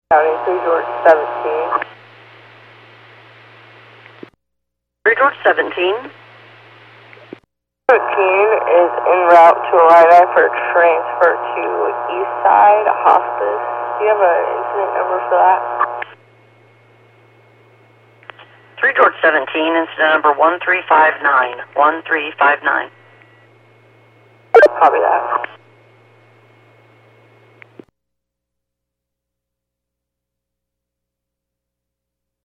County 3 George 17. 3 George 17. 17 is en route to Illini for transfer to East Side Hospice. Do you have an incident number for that? 3 George 17, incident number 1359. 1359. Copy that.